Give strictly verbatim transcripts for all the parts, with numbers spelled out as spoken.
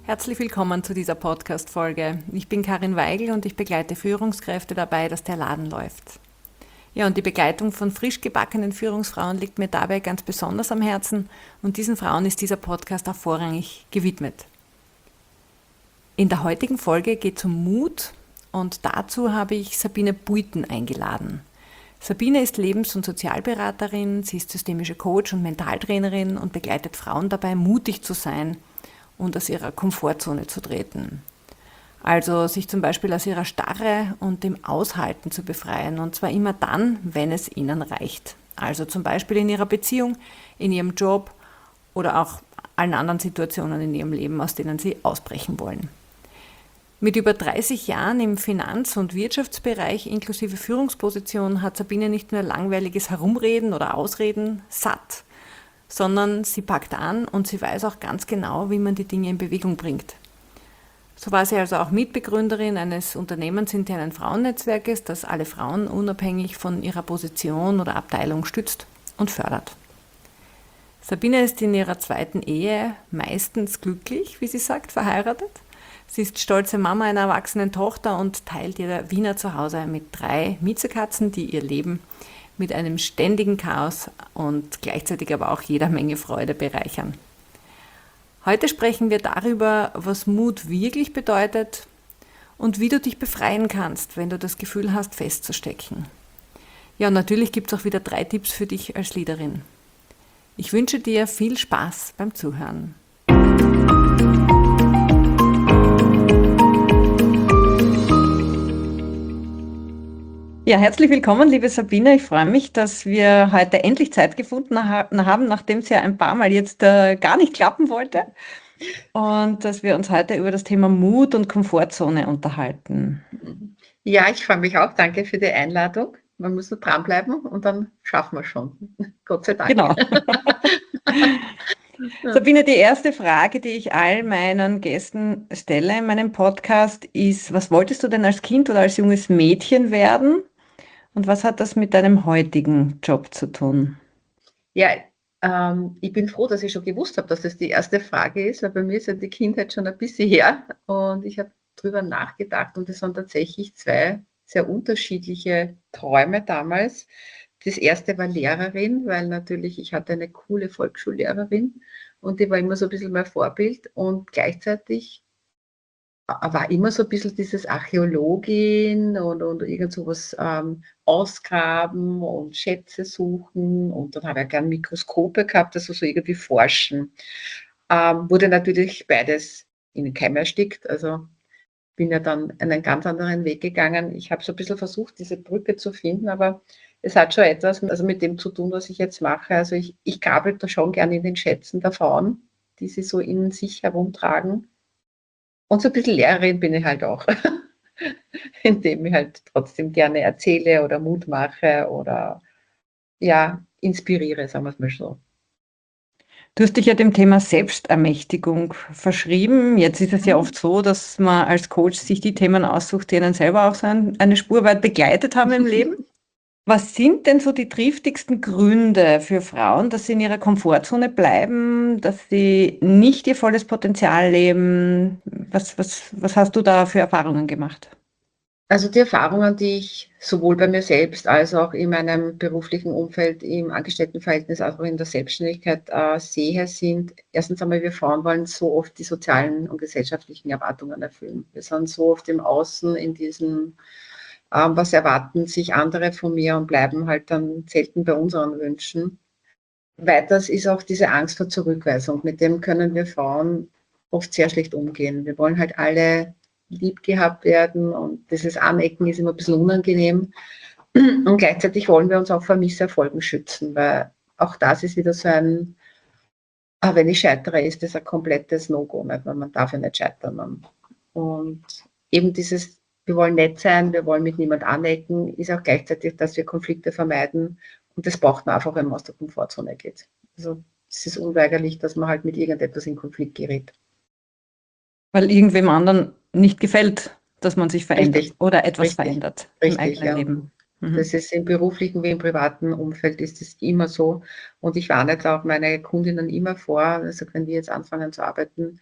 Herzlich willkommen zu dieser Podcast-Folge. Ich bin Karin Weigel und ich begleite Führungskräfte dabei, dass der Laden läuft. Ja, und die Begleitung von frisch gebackenen Führungsfrauen liegt mir dabei ganz besonders am Herzen und diesen Frauen ist dieser Podcast auch vorrangig gewidmet. In der heutigen Folge geht es um Mut und dazu habe ich Sabine Buiten eingeladen. Sabine ist Lebens- und Sozialberaterin, sie ist systemische Coach und Mentaltrainerin und begleitet Frauen dabei, mutig zu sein und aus ihrer Komfortzone zu treten. Also sich zum Beispiel aus ihrer Starre und dem Aushalten zu befreien und zwar immer dann, wenn es ihnen reicht. Also zum Beispiel in ihrer Beziehung, in ihrem Job oder auch allen anderen Situationen in ihrem Leben, aus denen sie ausbrechen wollen. Mit über dreißig Jahren im Finanz- und Wirtschaftsbereich inklusive Führungsposition hat Sabine nicht nur langweiliges Herumreden oder Ausreden satt, sondern sie packt an und sie weiß auch ganz genau, wie man die Dinge in Bewegung bringt. So war sie also auch Mitbegründerin eines unternehmensinternen Frauennetzwerkes, das alle Frauen unabhängig von ihrer Position oder Abteilung stützt und fördert. Sabine ist in ihrer zweiten Ehe meistens glücklich, wie sie sagt, verheiratet. Sie ist stolze Mama einer erwachsenen Tochter und teilt ihr Wiener Zuhause mit drei Miezekatzen, die ihr Leben mit einem ständigen Chaos und gleichzeitig aber auch jeder Menge Freude bereichern. Heute sprechen wir darüber, was Mut wirklich bedeutet und wie du dich befreien kannst, wenn du das Gefühl hast, festzustecken. Ja, und natürlich gibt es auch wieder drei Tipps für dich als Leaderin. Ich wünsche dir viel Spaß beim Zuhören. Ja, herzlich willkommen, liebe Sabine. Ich freue mich, dass wir heute endlich Zeit gefunden haben, nachdem es ja ein paar Mal jetzt äh, gar nicht klappen wollte. Und dass wir uns heute über das Thema Mut und Komfortzone unterhalten. Ja, ich freue mich auch. Danke für die Einladung. Man muss nur dranbleiben und dann schaffen wir es schon. Gott sei Dank. Genau. Sabine, die erste Frage, die ich all meinen Gästen stelle in meinem Podcast, ist: Was wolltest du denn als Kind oder als junges Mädchen werden? Und was hat das mit deinem heutigen Job zu tun? Ja, ähm, ich bin froh, dass ich schon gewusst habe, dass das die erste Frage ist, weil bei mir ist ja die Kindheit schon ein bisschen her und ich habe drüber nachgedacht und es waren tatsächlich zwei sehr unterschiedliche Träume damals. Das erste war Lehrerin, weil natürlich ich hatte eine coole Volksschullehrerin und die war immer so ein bisschen mein Vorbild und gleichzeitig war immer so ein bisschen dieses Archäologin und, und irgend sowas ähm, ausgraben und Schätze suchen und dann habe ich gern Mikroskope gehabt, also so irgendwie forschen. Ähm, wurde natürlich beides in den Keim erstickt, also bin ja dann einen ganz anderen Weg gegangen. Ich habe so ein bisschen versucht, diese Brücke zu finden, aber es hat schon etwas also mit dem zu tun, was ich jetzt mache. Also ich, ich grabe da schon gerne in den Schätzen der Frauen, die sie so in sich herumtragen. Und so ein bisschen Lehrerin bin ich halt auch, indem ich halt trotzdem gerne erzähle oder Mut mache oder ja, inspiriere, sagen wir es mal so. Du hast dich ja dem Thema Selbstermächtigung verschrieben. Jetzt ist es ja oft so, dass man als Coach sich die Themen aussucht, die einen selber auch so ein, eine Spur weit begleitet haben im Leben. Was sind denn so die triftigsten Gründe für Frauen, dass sie in ihrer Komfortzone bleiben, dass sie nicht ihr volles Potenzial leben? Was, was, was hast du da für Erfahrungen gemacht? Also die Erfahrungen, die ich sowohl bei mir selbst als auch in meinem beruflichen Umfeld, im Angestelltenverhältnis, als auch in der Selbstständigkeit äh, sehe, sind erstens einmal, wir Frauen wollen so oft die sozialen und gesellschaftlichen Erwartungen erfüllen. Wir sind so oft im Außen in diesem, ähm, was erwarten sich andere von mir und bleiben halt dann selten bei unseren Wünschen. Weiters ist auch diese Angst vor Zurückweisung. Mit dem können wir Frauen oft sehr schlecht umgehen. Wir wollen halt alle lieb gehabt werden und dieses Anecken ist immer ein bisschen unangenehm. Und gleichzeitig wollen wir uns auch vor Misserfolgen schützen, weil auch das ist wieder so ein, ah, wenn ich scheitere, ist das ein komplettes No-Go, nicht? Weil man darf ja nicht scheitern. Und eben dieses, wir wollen nett sein, wir wollen mit niemand anecken, ist auch gleichzeitig, dass wir Konflikte vermeiden. Und das braucht man einfach, wenn man aus der Komfortzone geht. Also es ist unweigerlich, dass man halt mit irgendetwas in Konflikt gerät. Weil irgendwem anderen nicht gefällt, dass man sich verändert Richtig, oder etwas richtig, verändert im richtig, eigenen ja. Leben. Mhm. Das ist im beruflichen wie im privaten Umfeld ist es immer so. Und ich warne jetzt auch meine Kundinnen immer vor, also wenn wir jetzt anfangen zu arbeiten,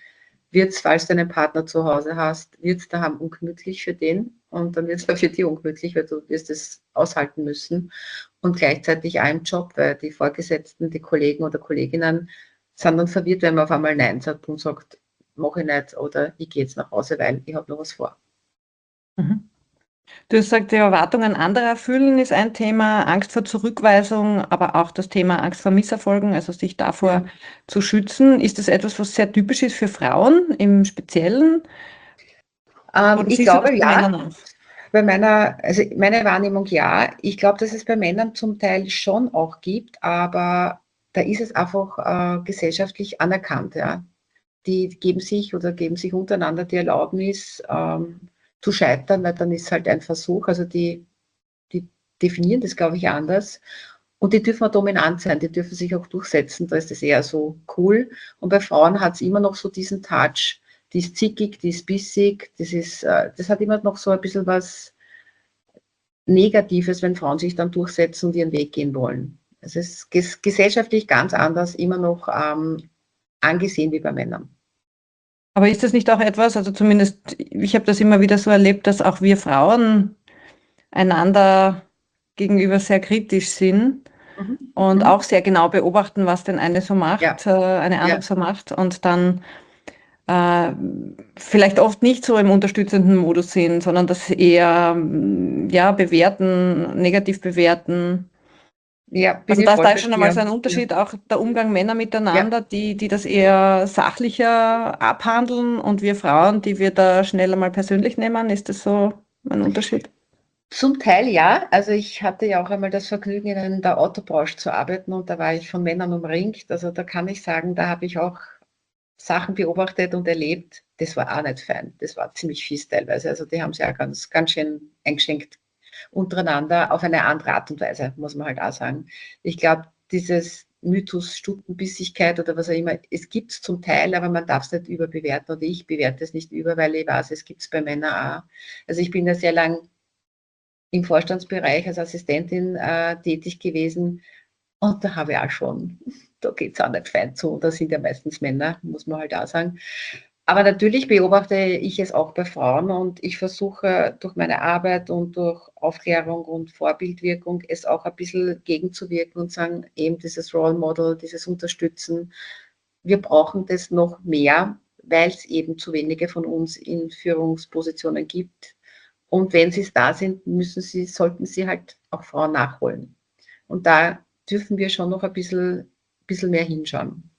wird es, falls du einen Partner zu Hause hast, wird es daheim ungemütlich für den und dann wird es auch für dich ungemütlich, weil du wirst es aushalten müssen. Und gleichzeitig auch im Job, weil die Vorgesetzten, die Kollegen oder Kolleginnen sind dann verwirrt, wenn man auf einmal Nein sagt und sagt, mache ich nicht oder ich gehe jetzt nach Hause, weil ich habe noch was vor. Mhm. Du hast gesagt, die Erwartungen anderer erfüllen ist ein Thema, Angst vor Zurückweisung, aber auch das Thema Angst vor Misserfolgen, also sich davor Ja. zu schützen. Ist das etwas, was sehr typisch ist für Frauen im Speziellen? Ähm, Oder ich siehst du das glaube bei ja, Männern auch? bei meiner, also meine Wahrnehmung ja. Ich glaube, dass es bei Männern zum Teil schon auch gibt, aber da ist es einfach äh, gesellschaftlich anerkannt, ja. Die geben sich oder geben sich untereinander die Erlaubnis ähm, zu scheitern, weil dann ist halt ein Versuch. Also die, die definieren das, glaube ich, anders. Und die dürfen auch dominant sein, die dürfen sich auch durchsetzen, da ist das eher so cool. Und bei Frauen hat es immer noch so diesen Touch, die ist zickig, die ist bissig, das, ist, äh, das hat immer noch so ein bisschen was Negatives, wenn Frauen sich dann durchsetzen und ihren Weg gehen wollen. Es ist ges gesellschaftlich ganz anders immer noch ähm, angesehen wie bei Männern. Aber ist das nicht auch etwas, also zumindest ich habe das immer wieder so erlebt, dass auch wir Frauen einander gegenüber sehr kritisch sind Mhm. und Mhm. auch sehr genau beobachten, was denn eine so Ja, macht, äh, eine andere ja, so macht und dann äh, vielleicht oft nicht so im unterstützenden Modus sind, sondern das eher mm, ja, bewerten, negativ bewerten. ja, bin Also ich da ist voll da bei schon einmal dir. so ein Ja, Unterschied, auch der Umgang Männer ja. miteinander, die, die das eher sachlicher abhandeln und wir Frauen, die wir da schneller mal persönlich nehmen. Ist das so ein Unterschied? Zum Teil ja. Also ich hatte ja auch einmal das Vergnügen, in der Autobranche zu arbeiten und da war ich von Männern umringt. Also da kann ich sagen, da habe ich auch Sachen beobachtet und erlebt. Das war auch nicht fein. Das war ziemlich fies teilweise. Also die haben sich auch ganz, ganz schön eingeschenkt untereinander auf eine andere Art und Weise, muss man halt auch sagen. Ich glaube, dieses Mythos Stutenbissigkeit oder was auch immer, es gibt es zum Teil, aber man darf es nicht überbewerten oder ich bewerte es nicht über, weil ich weiß, es gibt es bei Männern auch. Also ich bin ja sehr lang im Vorstandsbereich als Assistentin äh, tätig gewesen und da habe ich auch schon, da geht es auch nicht fein zu, da sind ja meistens Männer, muss man halt auch sagen. Aber natürlich beobachte ich es auch bei Frauen und ich versuche durch meine Arbeit und durch Aufklärung und Vorbildwirkung es auch ein bisschen gegenzuwirken und sagen, eben dieses Role Model, dieses Unterstützen, wir brauchen das noch mehr, weil es eben zu wenige von uns in Führungspositionen gibt. Und wenn sie es da sind, müssen sie, sollten sie halt auch Frauen nachholen. Und da dürfen wir schon noch ein bisschen, bisschen mehr hinschauen.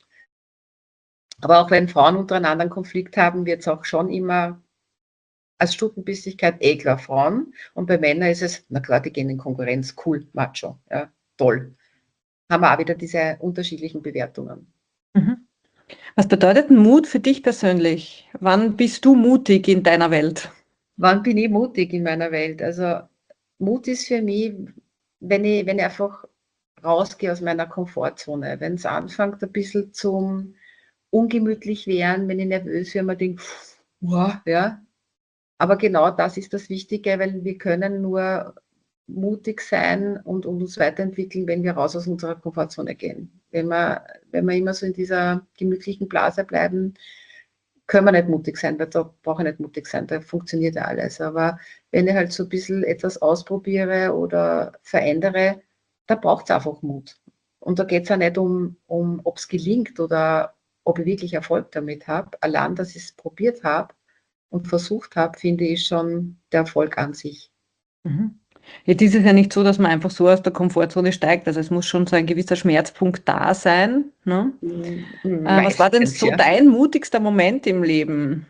Aber auch wenn Frauen untereinander einen Konflikt haben, wird es auch schon immer als Stutenbissigkeit eh klar Frauen. Und bei Männern ist es, na klar, die gehen in Konkurrenz, cool, macho, ja, toll. Haben wir auch wieder diese unterschiedlichen Bewertungen. Mhm. Was bedeutet Mut für dich persönlich? Wann bist du mutig in deiner Welt? Wann bin ich mutig in meiner Welt? Also Mut ist für mich, wenn ich, wenn ich einfach rausgehe aus meiner Komfortzone, wenn es anfängt ein bisschen zum ungemütlich werden, wenn ich nervös werde, man denkt, wow, ja. Aber genau das ist das Wichtige, weil wir können nur mutig sein und, und uns weiterentwickeln, wenn wir raus aus unserer Komfortzone gehen. Wenn wir, wenn wir immer so in dieser gemütlichen Blase bleiben, können wir nicht mutig sein, weil da brauche ich nicht mutig sein, da funktioniert ja alles. Aber wenn ich halt so ein bisschen etwas ausprobiere oder verändere, da braucht es einfach Mut. Und da geht es ja nicht um, um ob es gelingt oder ob ich wirklich Erfolg damit habe. Allein, dass ich es probiert habe und versucht habe, finde ich schon der Erfolg an sich. Mhm. Jetzt ist es ja nicht so, dass man einfach so aus der Komfortzone steigt. Also es muss schon so ein gewisser Schmerzpunkt da sein. Ne? Mm, Äh, was war denn Meistens, so ja. dein mutigster Moment im Leben?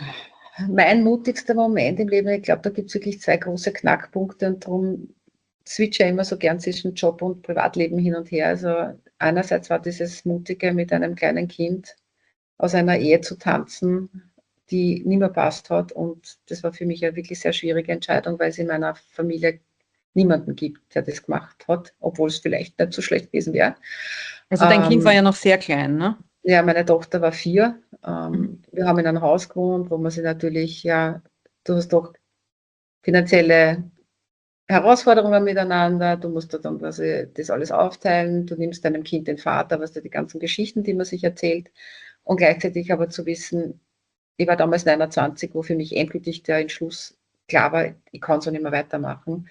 Mein mutigster Moment im Leben, ich glaube, da gibt es wirklich zwei große Knackpunkte und darum switche ich immer so gern zwischen Job und Privatleben hin und her. Also einerseits war dieses Mutige, mit einem kleinen Kind aus einer Ehe zu tanzen, die nie mehr passt hat. Und das war für mich eine wirklich sehr schwierige Entscheidung, weil es in meiner Familie niemanden gibt, der das gemacht hat, obwohl es vielleicht nicht so schlecht gewesen wäre. Also dein Kind war ja Ähm, noch sehr klein, ne? ja, meine Tochter war vier. Mhm. Ähm, wir haben in einem Haus gewohnt, wo man sich natürlich, ja, du hast doch finanzielle Herausforderungen miteinander, du musst da dann quasi das alles aufteilen, du nimmst deinem Kind den Vater, was weißt du, die ganzen Geschichten, die man sich erzählt und gleichzeitig aber zu wissen, ich war damals neunundzwanzig, wo für mich endgültig der Entschluss klar war, ich kann so nicht mehr weitermachen.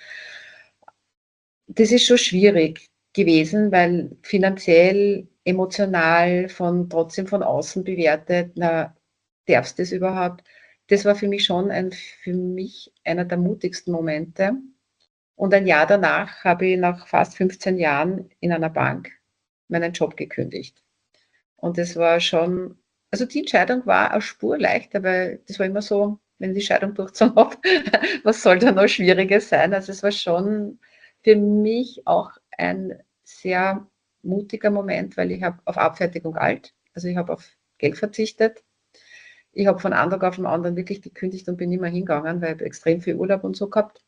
Das ist schon schwierig gewesen, weil finanziell, emotional, von trotzdem von außen bewertet, na, darfst du das überhaupt? Das war für mich schon ein, für mich einer der mutigsten Momente. Und ein Jahr danach habe ich nach fast fünfzehn Jahren in einer Bank meinen Job gekündigt. Und das war schon, also die Entscheidung war eine Spur leichter, weil das war immer so, wenn ich die Scheidung durchgezogen habe, was soll da noch Schwieriges sein? Also es war schon für mich auch ein sehr mutiger Moment, weil ich habe auf Abfertigung alt, also ich habe auf Geld verzichtet. Ich habe von einem Tag auf den anderen wirklich gekündigt und bin nicht mehr hingegangen, weil ich extrem viel Urlaub und so gehabt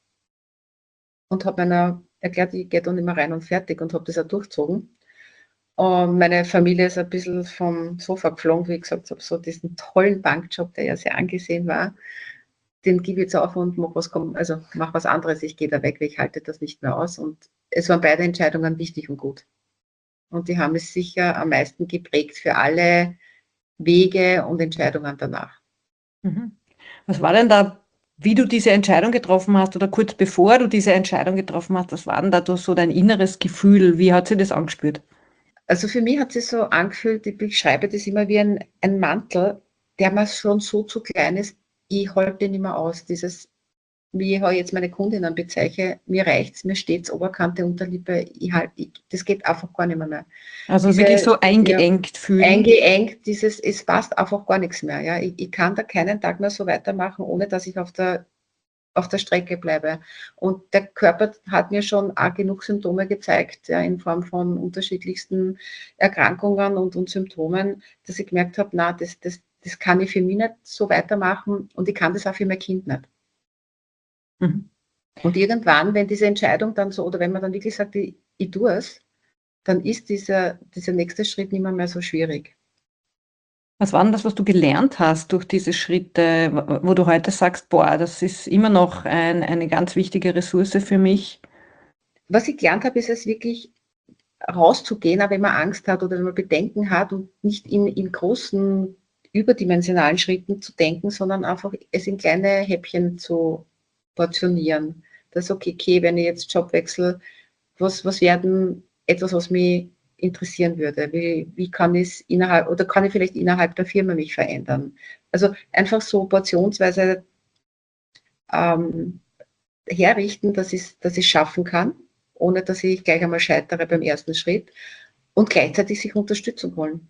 und habe meiner erklärt, ich gehe da nicht mehr rein und fertig und habe das auch durchgezogen. Und meine Familie ist ein bisschen vom Sofa geflogen, wie ich gesagt habe, so diesen tollen Bankjob, der ja sehr angesehen war, den gebe ich jetzt auf und mach was, also mach was anderes, ich gehe da weg, weil ich halte das nicht mehr aus. Und es waren beide Entscheidungen wichtig und gut. Und die haben es sicher am meisten geprägt für alle Wege und Entscheidungen danach. Mhm. Was war denn da, wie du diese Entscheidung getroffen hast oder kurz bevor du diese Entscheidung getroffen hast, was war denn da so dein inneres Gefühl? Wie hat sich das angespürt? Also für mich hat sich so angefühlt, ich beschreibe das immer wie ein, ein Mantel, der mir schon so zu klein ist, ich halte den nicht mehr aus. Dieses, wie ich jetzt meine Kundinnen bezeichne, mir reicht's, mir steht's Oberkante, Unterlippe, ich halt, ich, das geht einfach gar nicht mehr. mehr. Also Diese, wirklich so ja, eingeengt fühlen? eingeengt, dieses, es passt einfach gar nichts mehr. Ja. Ich, ich kann da keinen Tag mehr so weitermachen, ohne dass ich auf der auf der Strecke bleibe. Und der Körper hat mir schon auch genug Symptome gezeigt, ja, in Form von unterschiedlichsten Erkrankungen und, und Symptomen, dass ich gemerkt habe, na, das, das, das kann ich für mich nicht so weitermachen und ich kann das auch für mein Kind nicht. Mhm. Und irgendwann, wenn diese Entscheidung dann so, oder wenn man dann wirklich sagt, ich, ich tue es, dann ist dieser, dieser nächste Schritt nicht mehr, mehr so schwierig. Was war denn das, was du gelernt hast durch diese Schritte, wo du heute sagst, boah, das ist immer noch ein, eine ganz wichtige Ressource für mich? Was ich gelernt habe, ist es wirklich rauszugehen, auch wenn man Angst hat oder wenn man Bedenken hat und nicht in, in großen, überdimensionalen Schritten zu denken, sondern einfach es in kleine Häppchen zu portionieren. Das ist okay, okay, wenn ich jetzt Job wechsle, was, was werden etwas, was mich interessieren würde? Wie, wie kann ich es innerhalb, oder kann ich vielleicht innerhalb der Firma mich verändern? Also einfach so portionsweise ähm, herrichten, dass ich dass ich schaffen kann, ohne dass ich gleich einmal scheitere beim ersten Schritt und gleichzeitig sich Unterstützung holen.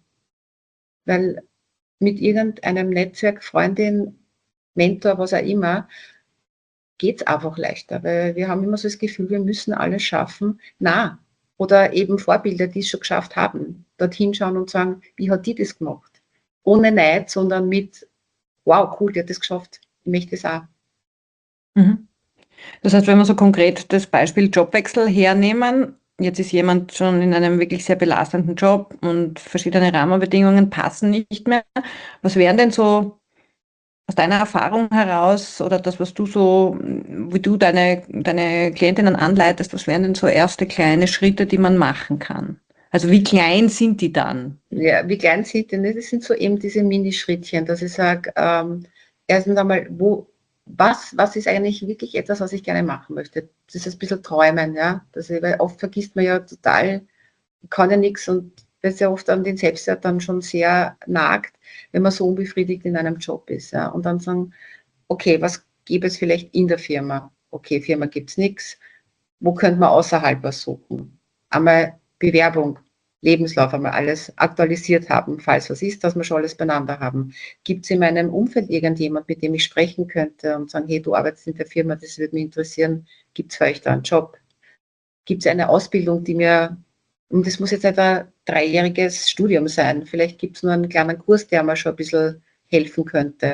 Weil mit irgendeinem Netzwerk, Freundin, Mentor, was auch immer, geht es einfach leichter, weil wir haben immer so das Gefühl, wir müssen alles schaffen. Na, oder eben Vorbilder, die es schon geschafft haben, dorthin schauen und sagen, wie hat die das gemacht? Ohne Neid, sondern mit, wow, cool, die hat das geschafft, ich möchte das auch. Mhm. Das heißt, wenn wir so konkret das Beispiel Jobwechsel hernehmen, jetzt ist jemand schon in einem wirklich sehr belastenden Job und verschiedene Rahmenbedingungen passen nicht mehr. Was wären denn so aus deiner Erfahrung heraus oder das, was du so, wie du deine, deine Klientinnen anleitest, was wären denn so erste kleine Schritte, die man machen kann? Also wie klein sind die dann? Ja, wie klein sind denn? Das sind so eben diese Minischrittchen, dass ich sage, ähm, erstens einmal, wo, was, was ist eigentlich wirklich etwas, was ich gerne machen möchte? Das ist ein bisschen träumen, ja. Das, weil oft vergisst man ja total, ich kann ja nichts und das ja oft an den Selbstwert dann schon sehr nagt, wenn man so unbefriedigt in einem Job ist. Ja. Und dann sagen, okay, was gäbe es vielleicht in der Firma? Okay, Firma gibt es nichts. Wo könnte man außerhalb was suchen? Einmal Bewerbung, Lebenslauf, einmal alles aktualisiert haben, falls was ist, dass wir schon alles beieinander haben. Gibt es in meinem Umfeld irgendjemand, mit dem ich sprechen könnte und sagen, hey, du arbeitest in der Firma, das würde mich interessieren, gibt es für euch da einen Job? Gibt es eine Ausbildung, die mir, und das muss jetzt nicht ein dreijähriges Studium sein, vielleicht gibt es nur einen kleinen Kurs, der mir schon ein bisschen helfen könnte.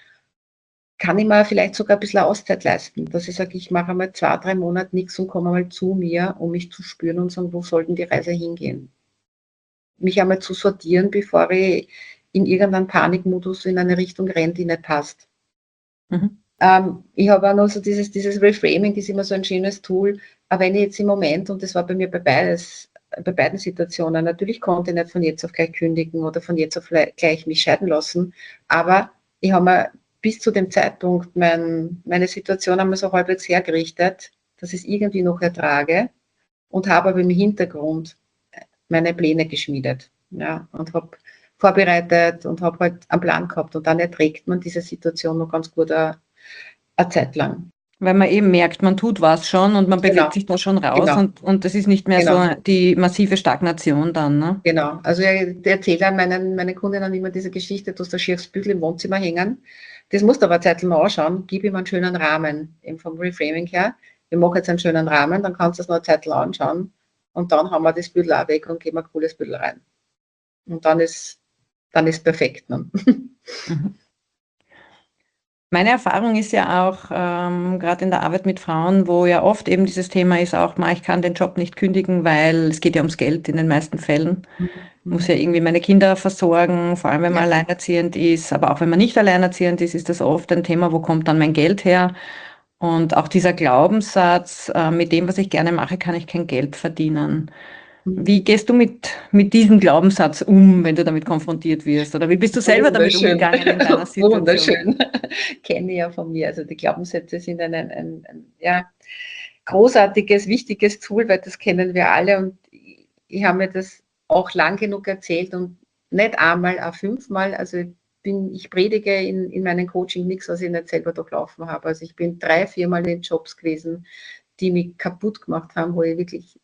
Kann ich mir vielleicht sogar ein bisschen Auszeit leisten, dass ich sage, ich mache einmal zwei, drei Monate nichts und komme einmal zu mir, um mich zu spüren und sagen, wo soll denn die Reise hingehen? Mich einmal zu sortieren, bevor ich in irgendeinen Panikmodus in eine Richtung renne, die nicht passt. Mhm. Ähm, ich habe auch noch so dieses, dieses Reframing, das ist immer so ein schönes Tool, aber wenn ich jetzt im Moment, und das war bei mir bei beides, bei beiden Situationen, natürlich konnte ich nicht von jetzt auf gleich kündigen oder von jetzt auf gleich mich scheiden lassen, aber ich habe mir bis zu dem Zeitpunkt mein, meine Situation einmal so halbwegs hergerichtet, dass ich es irgendwie noch ertrage und habe aber im Hintergrund meine Pläne geschmiedet, ja, und habe vorbereitet und habe halt einen Plan gehabt und dann erträgt man diese Situation noch ganz gut eine, eine Zeit lang. Weil man eben merkt, man tut was schon und man bewegt Genau, sich da schon raus genau, und, und das ist nicht mehr genau, so die massive Stagnation dann, ne? genau. Also ich erzähle meinen, meinen Kundinnen immer diese Geschichte, du hast ein schieres Bügel im Wohnzimmer hängen. Das musst du aber eine Zeit lang anschauen, gib ihm einen schönen Rahmen, eben vom Reframing her. Wir machen jetzt einen schönen Rahmen, dann kannst du es noch eine Zeit lang anschauen und dann haben wir das Bügel auch weg und geben ein cooles Bügel rein. Und dann ist, dann ist perfekt. Ne? Mhm. Meine Erfahrung ist ja auch, ähm, gerade in der Arbeit mit Frauen, wo ja oft eben dieses Thema ist auch, ma, ich kann den Job nicht kündigen, weil es geht ja ums Geld in den meisten Fällen. Ich muss ja irgendwie meine Kinder versorgen, vor allem wenn man Ja. alleinerziehend ist, aber auch wenn man nicht alleinerziehend ist, ist das oft ein Thema, wo kommt dann mein Geld her? Und auch dieser Glaubenssatz, äh, mit dem, was ich gerne mache, kann ich kein Geld verdienen. Wie gehst du mit, mit diesem Glaubenssatz um, wenn du damit konfrontiert wirst? Oder wie bist du selber damit Wunderschön, umgegangen in deiner Situation? wunderschön. Kenne ich ja von mir. Also die Glaubenssätze sind ein, ein, ein, ein ja, großartiges, wichtiges Tool, weil das kennen wir alle. Und ich, ich habe mir das auch lang genug erzählt und nicht einmal, auch fünfmal. Also ich, bin, ich predige in, in meinem Coaching nichts, was ich nicht selber durchlaufen habe. Also ich bin drei, viermal in Jobs gewesen, die mich kaputt gemacht haben, wo ich wirklich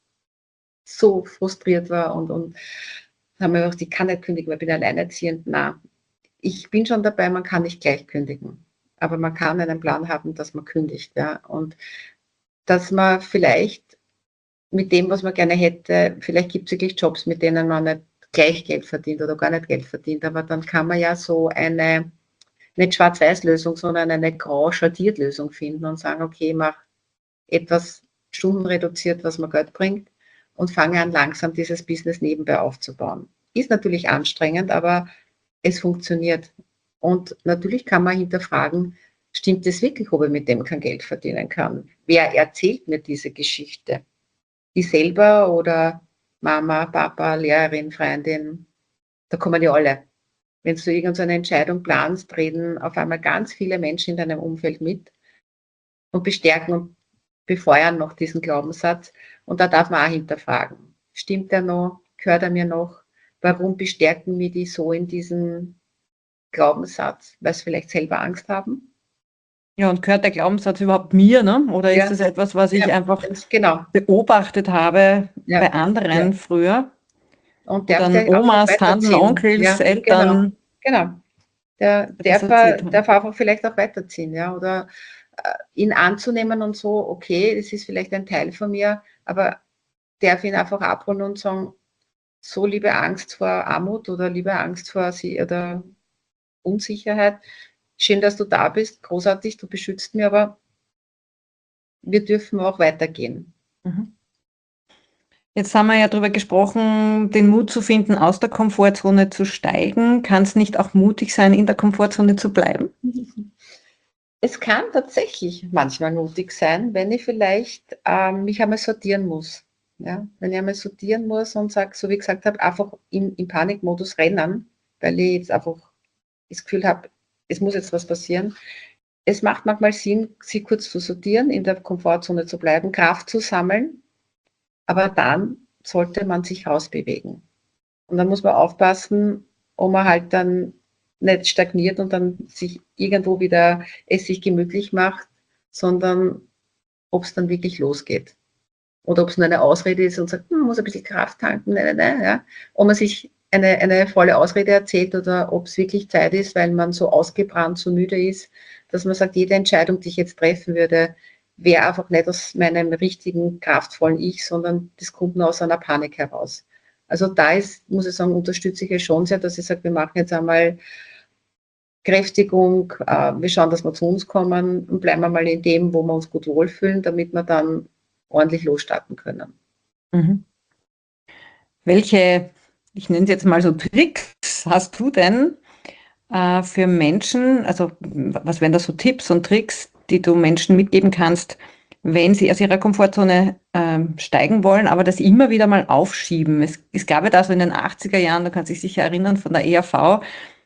so frustriert war und, und haben wir gedacht, ich kann nicht kündigen, weil ich bin alleinerziehend. Nein, ich bin schon dabei, man kann nicht gleich kündigen, aber man kann einen Plan haben, dass man kündigt, ja, und dass man vielleicht mit dem, was man gerne hätte, vielleicht gibt es wirklich Jobs, mit denen man nicht gleich Geld verdient oder gar nicht Geld verdient, aber dann kann man ja so eine, nicht Schwarz-Weiß-Lösung, sondern eine grau-schattiert-Lösung finden und sagen, okay, ich mache etwas Stunden reduziert, was mir Geld bringt und fange an, langsam dieses Business nebenbei aufzubauen. Ist natürlich anstrengend, aber es funktioniert. Und natürlich kann man hinterfragen, stimmt es wirklich, ob ich mit dem kein Geld verdienen kann? Wer erzählt mir diese Geschichte? Ich selber oder Mama, Papa, Lehrerin, Freundin? Da kommen ja alle. Wenn du irgendeine Entscheidung planst, reden auf einmal ganz viele Menschen in deinem Umfeld mit und bestärken und befeuern noch diesen Glaubenssatz. Und da darf man auch hinterfragen. Stimmt er noch? Gehört er mir noch? Warum bestärken mir die so in diesem Glaubenssatz? Weil sie vielleicht selber Angst haben? Ja, und gehört der Glaubenssatz überhaupt mir, ne? Oder ist Ja, das etwas, was ich ja, einfach ganz genau. beobachtet habe Ja, bei ja. anderen früher? Und Wo darf dann der einfach Omas, Tanten, weiterziehen. Onkels, Ja, genau, Eltern genau. Der das darf, erzählt er, haben. darf einfach vielleicht auch weiterziehen, ja, oder äh, ihn anzunehmen und so, okay, das ist vielleicht ein Teil von mir, aber darf ihn einfach abholen und sagen, so liebe Angst vor Armut oder liebe Angst vor sie oder Unsicherheit. Schön, dass du da bist, großartig, du beschützt mich, aber wir dürfen auch weitergehen. Mhm. Jetzt haben wir ja darüber gesprochen, den Mut zu finden, aus der Komfortzone zu steigen. Kann es nicht auch mutig sein, in der Komfortzone zu bleiben? Es kann tatsächlich manchmal mutig sein, wenn ich vielleicht ähm, mich einmal sortieren muss. Ja? Wenn ich einmal sortieren muss und sage, so wie ich gesagt habe, einfach im, im Panikmodus rennen, weil ich jetzt einfach das Gefühl habe, es muss jetzt was passieren. Es macht manchmal Sinn, sie kurz zu sortieren, in der Komfortzone zu bleiben, Kraft zu sammeln, aber dann sollte man sich rausbewegen. Und dann muss man aufpassen, ob man halt dann nicht stagniert und dann sich irgendwo wieder es sich gemütlich macht, sondern ob es dann wirklich losgeht. Oder ob es nur eine Ausrede ist und sagt, hm, muss ein bisschen Kraft tanken, ne, ne, ne, ja. Ob man sich eine, eine volle Ausrede erzählt oder ob es wirklich Zeit ist, weil man so ausgebrannt, so müde ist, dass man sagt, jede Entscheidung, die ich jetzt treffen würde, wäre einfach nicht aus meinem richtigen, kraftvollen Ich, sondern das kommt nur aus einer Panik heraus. Also da ist, muss ich sagen, unterstütze ich es schon sehr, dass ich sage, wir machen jetzt einmal Kräftigung, äh, wir schauen, dass wir zu uns kommen und bleiben einmal in dem, wo wir uns gut wohlfühlen, damit wir dann ordentlich losstarten können. Mhm. Welche, ich nenne es jetzt mal so Tricks, hast du denn äh, für Menschen, also was wären da so Tipps und Tricks, die du Menschen mitgeben kannst, wenn sie aus ihrer Komfortzone ähm, steigen wollen, aber das immer wieder mal aufschieben? Es, es gab ja da so in den achtziger Jahren, du kannst dich sicher erinnern, von der E R V,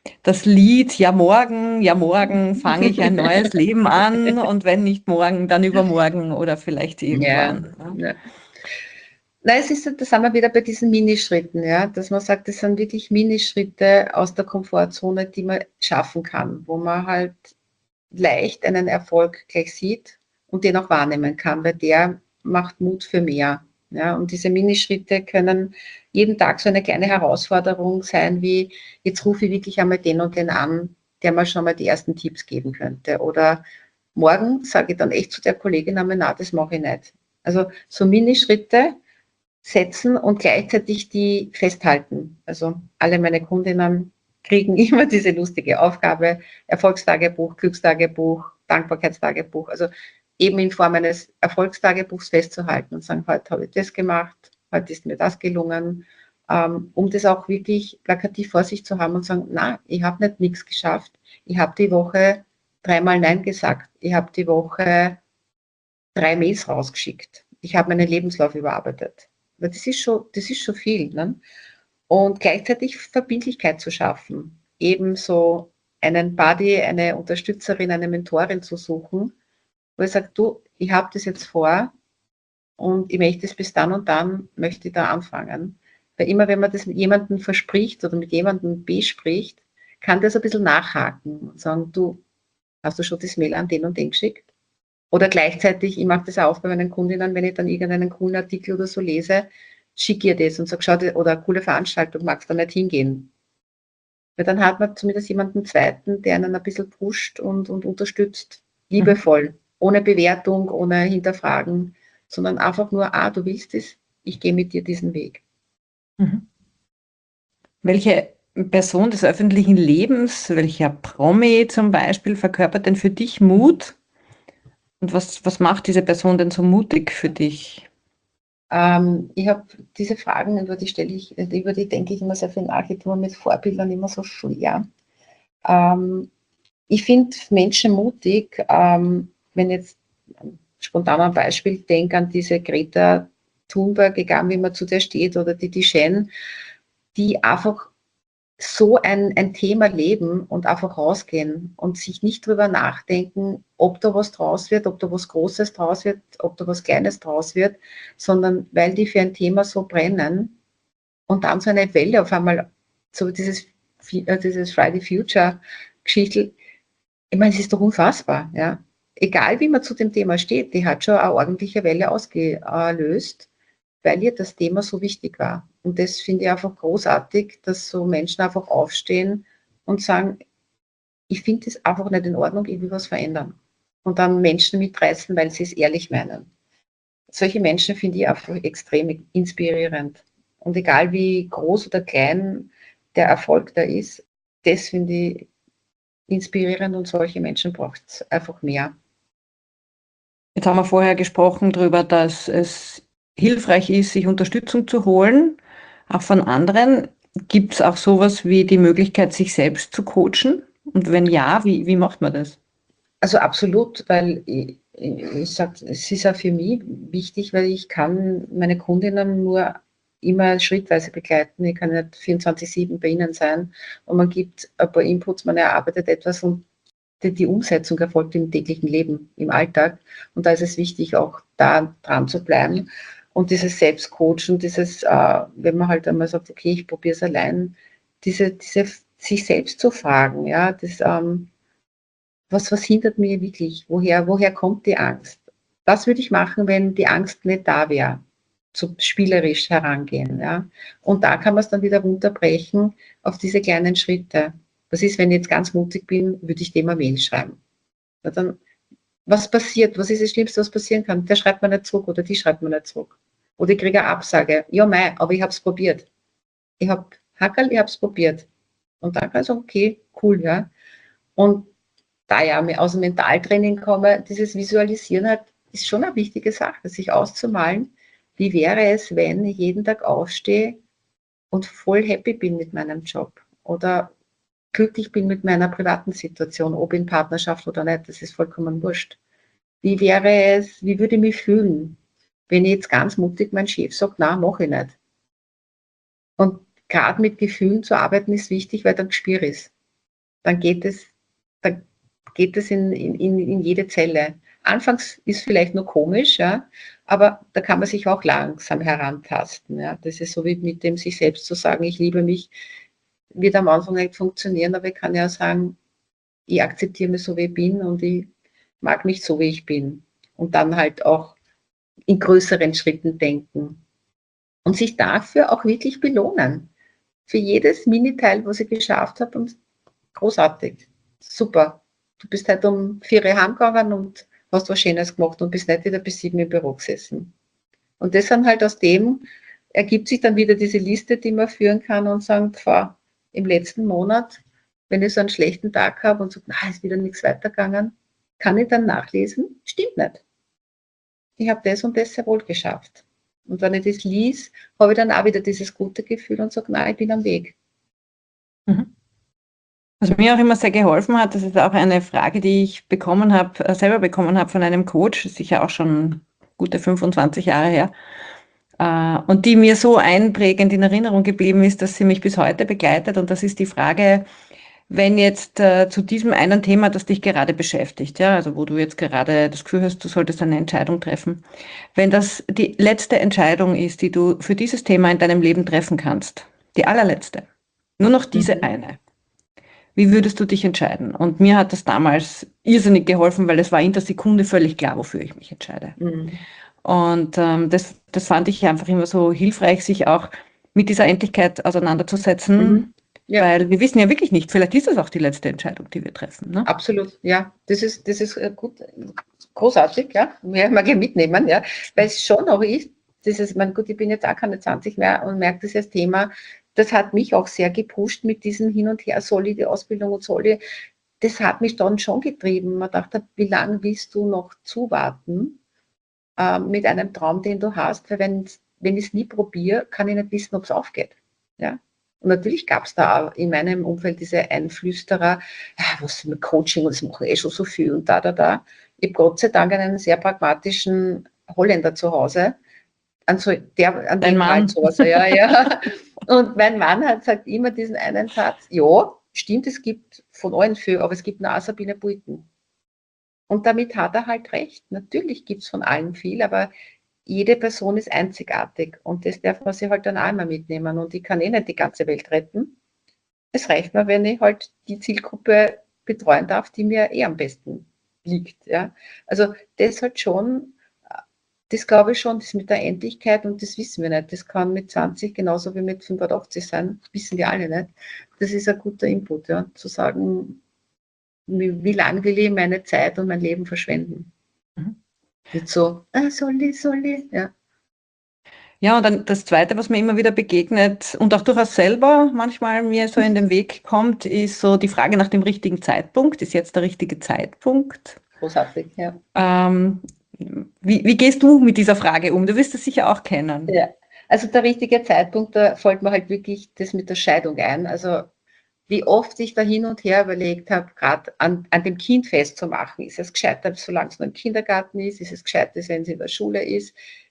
das Lied, ja morgen, ja morgen fange ich ein neues Leben an und wenn nicht morgen, dann übermorgen oder vielleicht Ja, irgendwann. Ja. ja. Nein, es ist, da sind wir wieder bei diesen Minischritten, ja, dass man sagt, das sind wirklich Minischritte aus der Komfortzone, die man schaffen kann, wo man halt leicht einen Erfolg gleich sieht und den auch wahrnehmen kann, weil der macht Mut für mehr. Ja, und diese Minischritte können jeden Tag so eine kleine Herausforderung sein, wie jetzt rufe ich wirklich einmal den und den an, der mir schon mal die ersten Tipps geben könnte. Oder morgen sage ich dann echt zu der Kollegin einmal, na, das mache ich nicht. Also so Minischritte setzen und gleichzeitig die festhalten. Also alle meine Kundinnen kriegen immer diese lustige Aufgabe, Erfolgstagebuch, Glückstagebuch, Dankbarkeitstagebuch, also eben in Form eines Erfolgstagebuchs festzuhalten und sagen, heute habe ich das gemacht, heute ist mir das gelungen, ähm, um das auch wirklich plakativ vor sich zu haben und sagen, na, ich habe nicht nichts geschafft, ich habe die Woche dreimal Nein gesagt, ich habe die Woche drei Mails rausgeschickt, ich habe meinen Lebenslauf überarbeitet. Weil das ist schon, das ist schon viel. Ne? Und gleichzeitig Verbindlichkeit zu schaffen. Ebenso einen Buddy, eine Unterstützerin, eine Mentorin zu suchen, wo ich sage, du, ich habe das jetzt vor und ich möchte es bis dann und dann, möchte ich da anfangen. Weil immer, wenn man das mit jemandem verspricht oder mit jemandem bespricht, kann der so ein bisschen nachhaken und sagen, du, hast du schon das Mail an den und den geschickt? Oder gleichzeitig, ich mache das auch bei meinen Kundinnen, wenn ich dann irgendeinen coolen Artikel oder so lese, schicke ihr das und sage, schau, oder eine coole Veranstaltung, magst du da nicht hingehen? Weil dann hat man zumindest jemanden zweiten, der einen ein bisschen pusht und, und unterstützt, Mhm. liebevoll, ohne Bewertung, ohne Hinterfragen, sondern einfach nur, ah, du willst es, ich gehe mit dir diesen Weg. Mhm. Welche Person des öffentlichen Lebens, welcher Promi zum Beispiel, verkörpert denn für dich Mut? Und was, was macht diese Person denn so mutig für dich? Ähm, ich habe diese Fragen, über die stelle ich, über die denke ich immer sehr viel nach, ich tue mit Vorbildern immer so schwer. Ähm, Ich finde Menschen mutig, ähm, wenn jetzt spontan ein Beispiel denke an diese Greta Thunberg, egal wie man zu der steht, oder die Dijen, die einfach so ein, ein Thema leben und einfach rausgehen und sich nicht drüber nachdenken, ob da was draus wird, ob da was Großes draus wird, ob da was Kleines draus wird, sondern weil die für ein Thema so brennen und dann so eine Welle auf einmal, so dieses, äh, dieses Friday Future Geschichte, ich meine, es ist doch unfassbar, ja. Egal wie man zu dem Thema steht, die hat schon eine ordentliche Welle ausgelöst, weil ihr das Thema so wichtig war. Und das finde ich einfach großartig, dass so Menschen einfach aufstehen und sagen, ich finde das einfach nicht in Ordnung, ich will was verändern. Und dann Menschen mitreißen, weil sie es ehrlich meinen. Solche Menschen finde ich einfach extrem inspirierend. Und egal wie groß oder klein der Erfolg da ist, das finde ich inspirierend und solche Menschen braucht es einfach mehr. Jetzt haben wir vorher gesprochen darüber, dass es hilfreich ist, sich Unterstützung zu holen, auch von anderen. Gibt es auch sowas wie die Möglichkeit, sich selbst zu coachen? Und wenn ja, wie, wie macht man das? Also absolut, weil ich, ich sage, es ist auch für mich wichtig, weil ich kann meine Kundinnen nur immer schrittweise begleiten. Ich kann nicht vierundzwanzig sieben bei ihnen sein und man gibt ein paar Inputs, man erarbeitet etwas und die, die Umsetzung erfolgt im täglichen Leben, im Alltag. Und da ist es wichtig, auch da dran zu bleiben. Und dieses Selbstcoachen, dieses, äh, wenn man halt einmal sagt, okay, ich probiere es allein, diese, diese, sich selbst zu fragen, ja, das, ähm, was, was hindert mich wirklich? Woher, woher kommt die Angst? Was würde ich machen, wenn die Angst nicht da wäre? So spielerisch herangehen. Ja? Und da kann man es dann wieder runterbrechen auf diese kleinen Schritte. Was ist, wenn ich jetzt ganz mutig bin, würde ich dem eine Mail schreiben. Na dann, was passiert? Was ist das Schlimmste, was passieren kann? Der schreibt mir nicht zurück oder die schreibt mir nicht zurück. Oder ich kriege eine Absage. Ja, mei, aber ich habe es probiert. Ich habe Hackerl, ich habe es probiert. Und dann kann ich sagen, okay, cool, ja. Und da ja aus dem Mentaltraining komme, dieses Visualisieren hat, ist schon eine wichtige Sache, sich auszumalen, wie wäre es, wenn ich jeden Tag aufstehe und voll happy bin mit meinem Job oder glücklich bin mit meiner privaten Situation, ob in Partnerschaft oder nicht, das ist vollkommen wurscht. Wie wäre es, wie würde ich mich fühlen, wenn ich jetzt ganz mutig mein Chef sagt, na, mache ich nicht. Und gerade mit Gefühlen zu arbeiten ist wichtig, weil dann Gespür ist. dann geht es, dann geht es in, in, in jede Zelle. Anfangs ist vielleicht nur komisch, ja, aber da kann man sich auch langsam herantasten. Ja. Das ist so wie mit dem sich selbst zu sagen, ich liebe mich, wird am Anfang nicht funktionieren, aber ich kann ja sagen, ich akzeptiere mich so, wie ich bin und ich mag mich so, wie ich bin. Und dann halt auch in größeren Schritten denken. Und sich dafür auch wirklich belohnen. Für jedes Miniteil, was ich geschafft habe, und großartig. Super. Du bist halt um vier Uhr heimgegangen und hast was Schönes gemacht und bist nicht wieder bis sieben im Büro gesessen. Und das dann halt aus dem ergibt sich dann wieder diese Liste, die man führen kann und sagen, pf, im letzten Monat, wenn ich so einen schlechten Tag habe und sage, na, ist wieder nichts weitergegangen, kann ich dann nachlesen, stimmt nicht. Ich habe das und das sehr wohl geschafft. Und wenn ich das lies, habe ich dann auch wieder dieses gute Gefühl und sage, nein, ich bin am Weg. Mhm. Was mir auch immer sehr geholfen hat, das ist auch eine Frage, die ich bekommen habe, selber bekommen habe von einem Coach, sicher auch schon gute fünfundzwanzig Jahre her, und die mir so einprägend in Erinnerung geblieben ist, dass sie mich bis heute begleitet. Und das ist die Frage, wenn jetzt äh, zu diesem einen Thema, das dich gerade beschäftigt, ja, also wo du jetzt gerade das Gefühl hast, du solltest eine Entscheidung treffen, wenn das die letzte Entscheidung ist, die du für dieses Thema in deinem Leben treffen kannst, die allerletzte, nur noch diese Mhm. eine, wie würdest du dich entscheiden? Und mir hat das damals irrsinnig geholfen, weil es war in der Sekunde völlig klar, wofür ich mich entscheide. Mhm. Und ähm, das, das fand ich einfach immer so hilfreich, sich auch mit dieser Endlichkeit auseinanderzusetzen, Mhm. Ja, weil wir wissen ja wirklich nicht, vielleicht ist es auch die letzte Entscheidung, die wir treffen. Ne? absolut. Ja, das ist, das ist gut, großartig, ja. Mehr mag ich mitnehmen, ja. Weil es schon auch ist, das ist, mein gut, ich bin jetzt auch keine zwanzig mehr und merke das als Thema, das hat mich auch sehr gepusht mit diesem Hin und Her, soll ich die Ausbildung und soll ich, das hat mich dann schon getrieben. Man dachte, wie lange willst du noch zuwarten äh, mit einem Traum, den du hast? Weil wenn, wenn ich es nie probiere, kann ich nicht wissen, ob es aufgeht. Ja? Und natürlich gab es da auch in meinem Umfeld diese Einflüsterer, ja, was mit Coaching und das machen eh schon so viel und da, da, da. Ich habe Gott sei Dank einen sehr pragmatischen Holländer zu Hause, an, so, der, an Dein dem Mann. prallt sowas, ja, ja. Und mein Mann hat sagt immer diesen einen Satz, ja, stimmt, es gibt von allen viel, aber es gibt nur Sabine Buiten. Und damit hat er halt recht. Natürlich gibt es von allen viel, aber jede Person ist einzigartig und das darf man sich halt dann auch immer mitnehmen. Und ich kann eh nicht die ganze Welt retten. Es reicht mir, wenn ich halt die Zielgruppe betreuen darf, die mir eh am besten liegt. Ja. Also das halt schon, das glaube ich schon, das mit der Endlichkeit und das wissen wir nicht. Das kann mit zwanzig genauso wie mit fünfundachtzig sein, das wissen wir alle nicht. Das ist ein guter Input, ja, zu sagen, wie, wie lange will ich meine Zeit und mein Leben verschwenden. Mhm. Nicht so, ah, soll ich, soll ich, ja. Ja, und dann das Zweite, was mir immer wieder begegnet und auch durchaus selber manchmal mir so in den Weg kommt, ist so die Frage nach dem richtigen Zeitpunkt. Ist jetzt der richtige Zeitpunkt? Großartig, ja. Ähm, wie, wie gehst du mit dieser Frage um? Du wirst es sicher auch kennen. Ja, also der richtige Zeitpunkt, da fällt mir halt wirklich das mit der Scheidung ein. Also wie oft ich da hin und her überlegt habe, gerade an, an dem Kind festzumachen. Ist es gescheiter, solange es noch im Kindergarten ist? Ist es gescheiter, wenn es in der Schule ist?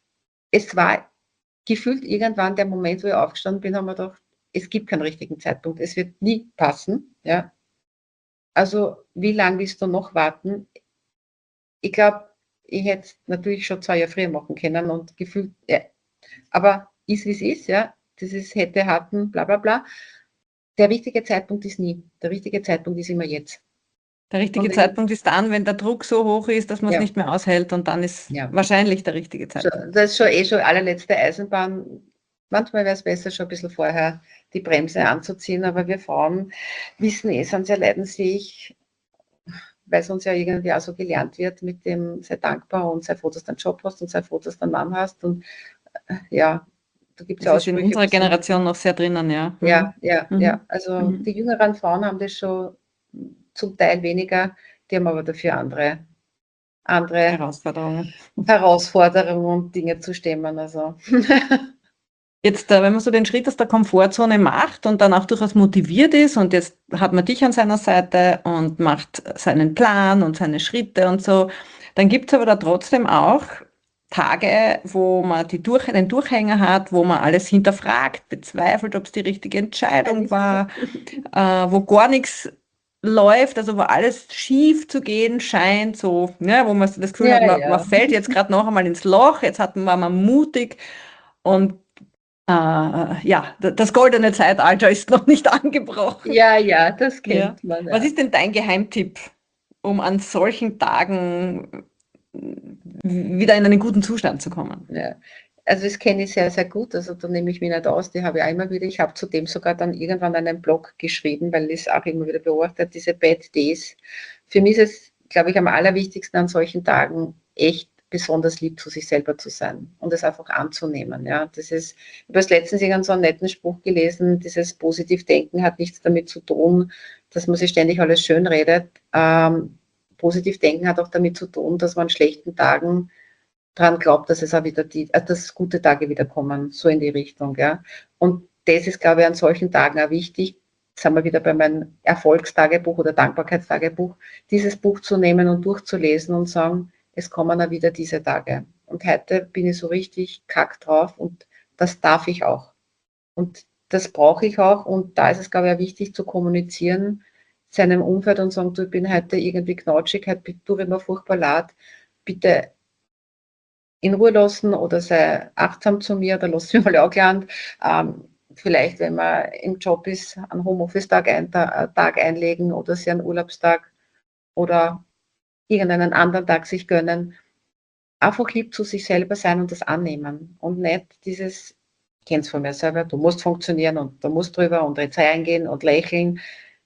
Es war gefühlt irgendwann der Moment, wo ich aufgestanden bin, haben wir gedacht, es gibt keinen richtigen Zeitpunkt. Es wird nie passen. Ja. Also wie lange willst du noch warten? Ich glaube, ich hätte es natürlich schon zwei Jahre früher machen können und gefühlt, ja, aber ist wie es ist, ja. Das ist hätte, hatten, bla bla bla. Der richtige Zeitpunkt ist nie. Der richtige Zeitpunkt ist immer jetzt. Der Und richtige wenn, Zeitpunkt ist dann, wenn der Druck so hoch ist, dass man es ja, nicht mehr aushält, und dann ist ja. wahrscheinlich der richtige So, Zeitpunkt. das ist schon eh schon allerletzte Eisenbahn. Manchmal wäre es besser, schon ein bisschen vorher die Bremse anzuziehen, aber wir Frauen wissen eh, sind sehr leidensfähig, weil es uns ja irgendwie auch so gelernt wird mit dem, sei dankbar und sei froh, dass du einen Job hast und sei froh, dass du einen Mann hast. Und äh, ja, da gibt es Das ja ist in Aussprüche, unserer was sind, Generation noch sehr drinnen, ja. Mhm. ja, ja, Mhm. ja. Also Mhm. die jüngeren Frauen haben das schon zum Teil weniger, die haben aber dafür andere, andere Herausforderungen. Herausforderungen und Dinge zu stemmen. Also. Jetzt, äh, wenn man so den Schritt aus der Komfortzone macht und dann auch durchaus motiviert ist und jetzt hat man dich an seiner Seite und macht seinen Plan und seine Schritte und so, dann gibt es aber da trotzdem auch Tage, wo man die Durch den Durchhänger hat, wo man alles hinterfragt, bezweifelt, ob es die richtige Entscheidung war, äh, wo gar nichts läuft, also wo alles schief zu gehen scheint, so, ne, wo man das Gefühl Ja, hat, man, man ja. fällt jetzt gerade noch einmal ins Loch, jetzt hat man, war man mutig und äh, ja, d- das goldene Zeitalter ist noch nicht angebrochen. Ja, ja, das Ja. kennt man, Was ja. ist denn dein Geheimtipp, um an solchen Tagen wieder in einen guten Zustand zu kommen? Ja. Also das kenne ich sehr, sehr gut. Also da nehme ich mich nicht aus. Die habe ich auch immer wieder. Ich habe zudem sogar dann irgendwann einen Blog geschrieben, weil ich es auch immer wieder beobachtet, diese Bad Days. Für mich ist es, glaube ich, am allerwichtigsten an solchen Tagen echt besonders lieb zu sich selber zu sein und es einfach anzunehmen. Ja, das ist, ich habe letztens irgendeinen so einen netten Spruch gelesen, dieses Positivdenken hat nichts damit zu tun, dass man sich ständig alles schön redet. Ähm, Positivdenken hat auch damit zu tun, dass man an schlechten Tagen dran glaubt, dass es auch wieder die, also dass gute Tage wieder kommen, so in die Richtung, ja. Und das ist, glaube ich, an solchen Tagen auch wichtig. Jetzt sind wir wieder bei meinem Erfolgstagebuch oder Dankbarkeitstagebuch, dieses Buch zu nehmen und durchzulesen und sagen, es kommen auch wieder diese Tage. Und heute bin ich so richtig kack drauf und das darf ich auch. Und das brauche ich auch. Und da ist es, glaube ich, auch wichtig zu kommunizieren, seinem Umfeld und sagen, du, ich bin heute irgendwie knautschig, heute tue ich mir furchtbar leid. Bitte in Ruhe lassen oder sei achtsam zu mir, da lasse ich mal auch gelernt. Ähm, vielleicht, wenn man im Job ist, einen Homeoffice-Tag ein, Tag einlegen oder sich einen Urlaubstag oder irgendeinen anderen Tag sich gönnen. Einfach lieb zu sich selber sein und das annehmen und nicht dieses, ich kenne es von mir selber, du musst funktionieren und du musst drüber und jetzt eingehen und lächeln.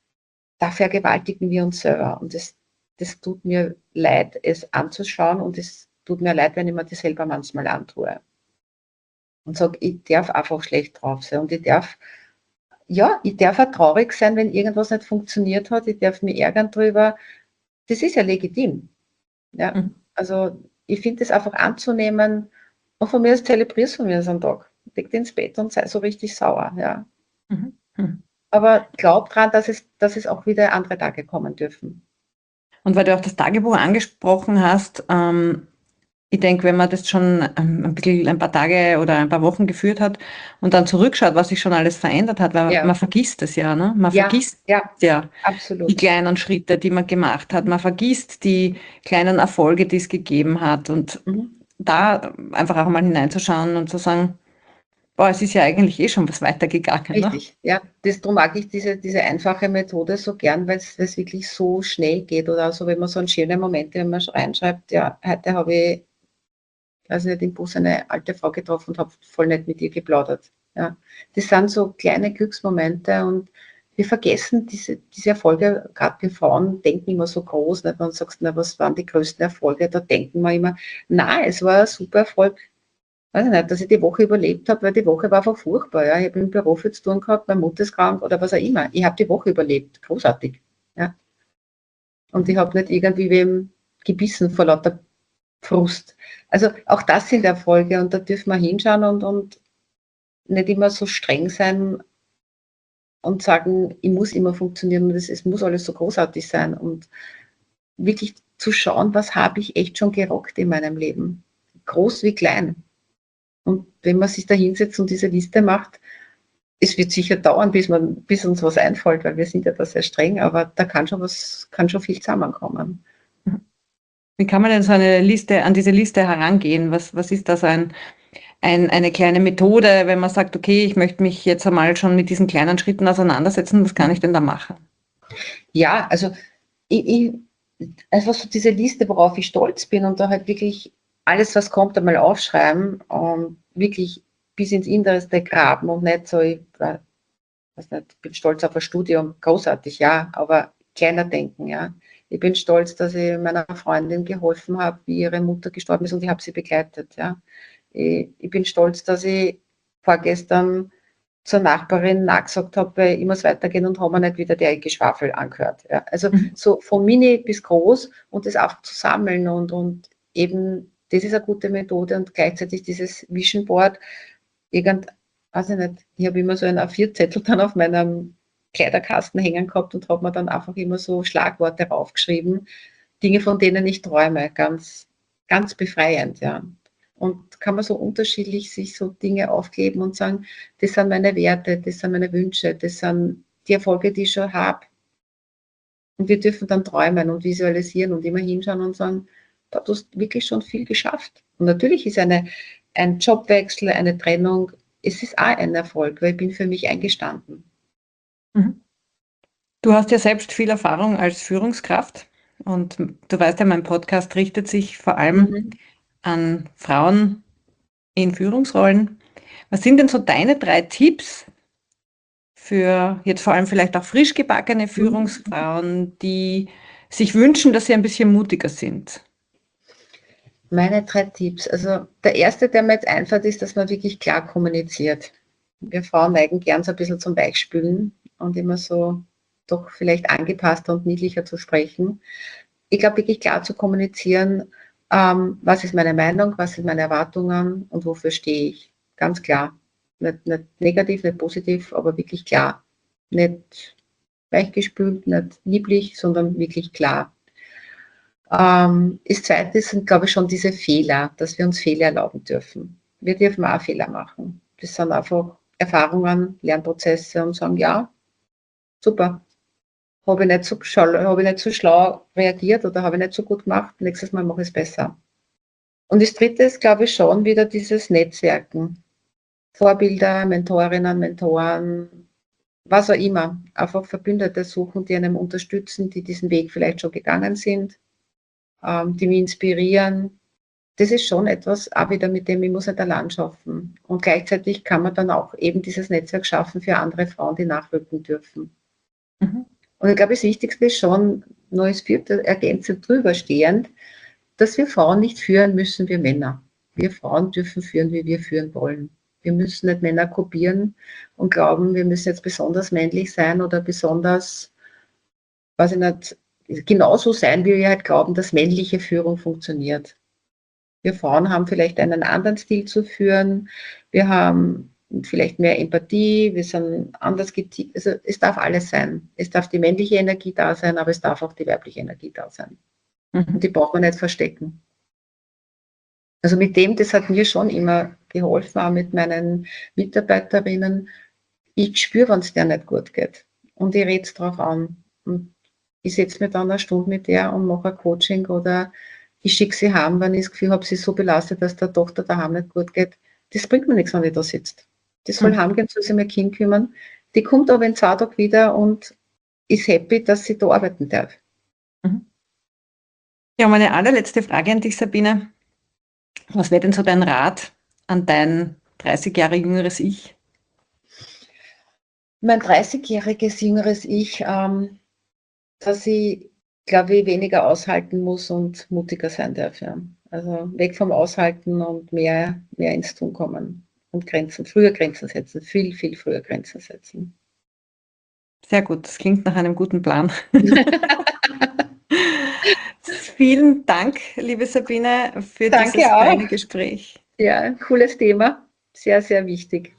Da vergewaltigen wir uns selber und das, das tut mir leid, es anzuschauen und es tut mir leid, wenn ich mir das selber manchmal antue und sage, ich darf einfach schlecht drauf sein und ich darf, ja, ich darf auch traurig sein, wenn irgendwas nicht funktioniert hat, ich darf mich ärgern drüber, das ist ja legitim, ja, Mhm. also ich finde das einfach anzunehmen und von mir aus zelebrierst von mir so einen Tag, leg dich ins Bett und sei so richtig sauer, ja, Mhm. Mhm. aber glaub dran, dass es, dass es auch wieder andere Tage kommen dürfen. Und weil du auch das Tagebuch angesprochen hast, ähm, ich denke, wenn man das schon ähm, ein bisschen, ein paar Tage oder ein paar Wochen geführt hat und dann zurückschaut, was sich schon alles verändert hat, weil Ja, man vergisst es ja, ne? Man ja, vergisst ja, ja die absolut. kleinen Schritte, die man gemacht hat. Man vergisst die kleinen Erfolge, die es gegeben hat. Und Mhm. da einfach auch mal hineinzuschauen und zu sagen, boah, es ist ja eigentlich eh schon was weitergegangen, ne? Richtig, ja. Das, darum mag ich diese, diese einfache Methode so gern, weil es wirklich so schnell geht. Oder so, wenn man so einen schönen Moment, wenn man reinschreibt, ja, heute habe ich, weiß nicht, im Bus eine alte Frau getroffen und habe voll nett mit ihr geplaudert. Ja. Das sind so kleine Glücksmomente und wir vergessen diese, diese Erfolge, gerade wir Frauen denken immer so groß, nicht? Wenn du sagst, na, was waren die größten Erfolge, da denken wir immer, na, es war ein super Erfolg, weiß ich nicht, dass ich die Woche überlebt habe, weil die Woche war einfach furchtbar. Ja. Ich habe im Büro viel zu tun gehabt, meine Mutter ist krank oder was auch immer. Ich habe die Woche überlebt. Großartig. Ja. Und ich habe nicht irgendwie wem gebissen vor lauter Frust. Also auch das sind Erfolge und da dürfen wir hinschauen und, und nicht immer so streng sein und sagen, ich muss immer funktionieren und es, es muss alles so großartig sein. Und wirklich zu schauen, was habe ich echt schon gerockt in meinem Leben. Groß wie klein. Und wenn man sich da hinsetzt und diese Liste macht, es wird sicher dauern, bis, man, bis uns was einfällt, weil wir sind ja da sehr streng, aber da kann schon was, kann schon viel zusammenkommen. Wie kann man denn so eine Liste, an diese Liste herangehen? Was, was ist das ein, ein, eine kleine Methode, wenn man sagt, okay, ich möchte mich jetzt einmal schon mit diesen kleinen Schritten auseinandersetzen, was kann ich denn da machen? Ja, also ich, ich, einfach so diese Liste, worauf ich stolz bin und da halt wirklich alles, was kommt, einmal aufschreiben und wirklich bis ins Innerste graben und nicht so, ich weiß nicht, bin stolz auf ein Studium, großartig, ja, aber kleiner denken, ja. Ich bin stolz, dass ich meiner Freundin geholfen habe, wie ihre Mutter gestorben ist und ich habe sie begleitet, ja. Ich, ich bin stolz, dass ich vorgestern zur Nachbarin nachgesagt habe, weil ich muss weitergehen und habe mir nicht wieder der Geschwafel angehört. Ja. Also Mhm. so von mini bis groß und das einfach zu sammeln und, und eben, das ist eine gute Methode und gleichzeitig dieses Vision Board, irgend, weiß ich nicht, ich habe immer so einen A vier Zettel dann auf meinem Kleiderkasten hängen gehabt und habe mir dann einfach immer so Schlagworte raufgeschrieben, Dinge, von denen ich träume, ganz, ganz befreiend, ja. Und kann man so unterschiedlich sich so Dinge aufkleben und sagen, das sind meine Werte, das sind meine Wünsche, das sind die Erfolge, die ich schon habe. Und wir dürfen dann träumen und visualisieren und immer hinschauen und sagen, da hast du wirklich schon viel geschafft. Und natürlich ist eine, ein Jobwechsel, eine Trennung, es ist auch ein Erfolg, weil ich bin für mich eingestanden. Mhm. Du hast ja selbst viel Erfahrung als Führungskraft und du weißt ja, mein Podcast richtet sich vor allem Mhm. an Frauen in Führungsrollen. Was sind denn so deine drei Tipps für jetzt vor allem vielleicht auch frisch gebackene Mhm. Führungsfrauen, die sich wünschen, dass sie ein bisschen mutiger sind? Meine drei Tipps. Also der erste, der mir jetzt einfällt, ist, dass man wirklich klar kommuniziert. Wir Frauen neigen gern so ein bisschen zum Weichspülen und immer so doch vielleicht angepasster und niedlicher zu sprechen. Ich glaube, wirklich klar zu kommunizieren, ähm, was ist meine Meinung, was sind meine Erwartungen und wofür stehe ich. Ganz klar. Nicht, nicht negativ, nicht positiv, aber wirklich klar. Nicht weichgespült, nicht lieblich, sondern wirklich klar. Ähm, das Zweite sind, glaube ich, schon diese Fehler, dass wir uns Fehler erlauben dürfen. Wir dürfen auch Fehler machen. Das sind einfach Erfahrungen, Lernprozesse und sagen, ja, super, habe ich, nicht so, habe ich nicht so schlau reagiert oder habe ich nicht so gut gemacht, nächstes Mal mache ich es besser. Und das Dritte ist, glaube ich, schon wieder dieses Netzwerken. Vorbilder, Mentorinnen, Mentoren, was auch immer. Einfach Verbündete suchen, die einem unterstützen, die diesen Weg vielleicht schon gegangen sind, ähm, die mich inspirieren. Das ist schon etwas, auch wieder mit dem, ich muss nicht allein schaffen. Und gleichzeitig kann man dann auch eben dieses Netzwerk schaffen für andere Frauen, die nachrücken dürfen. Mhm. Und ich glaube, das Wichtigste ist schon, neues Vierte ergänzend drüber stehend, dass wir Frauen nicht führen müssen wie Männer. Wir Frauen dürfen führen, wie wir führen wollen. Wir müssen nicht Männer kopieren und glauben, wir müssen jetzt besonders männlich sein oder besonders, weiß ich nicht, genauso sein, wie wir halt glauben, dass männliche Führung funktioniert. Wir Frauen haben vielleicht einen anderen Stil zu führen. Wir haben vielleicht mehr Empathie. Wir sind anders getickt. Also es darf alles sein. Es darf die männliche Energie da sein, aber es darf auch die weibliche Energie da sein. Und die Mhm. braucht man nicht verstecken. Also mit dem, das hat mir schon immer geholfen, auch mit meinen Mitarbeiterinnen. Ich spüre, wenn es der nicht gut geht. Und ich rede es drauf an. Und ich setze mir dann eine Stunde mit der und mache ein Coaching oder ich schicke sie heim, wenn ich das Gefühl habe, sie ist so belastet, dass der Tochter daheim nicht gut geht. Das bringt mir nichts, wenn die da sitzt. Die soll Mhm. heimgehen, soll sich um ihr Kind kümmern. Die kommt aber in zwei Tagen wieder und ist happy, dass sie da arbeiten darf. Mhm. Ja, meine allerletzte Frage an dich, Sabine. Was wäre denn so dein Rat an dein dreißig Jahre jüngeres Ich? Mein dreißigjähriges jüngeres Ich, ähm, dass ich, glaube ich, weniger aushalten muss und mutiger sein darf. Ja. Also weg vom Aushalten und mehr, mehr ins Tun kommen und Grenzen, früher Grenzen setzen, viel, viel früher Grenzen setzen. Sehr gut, das klingt nach einem guten Plan. Vielen Dank, liebe Sabine, für Danke dieses auch. feine Gespräch. Ja, cooles Thema. Sehr, sehr wichtig.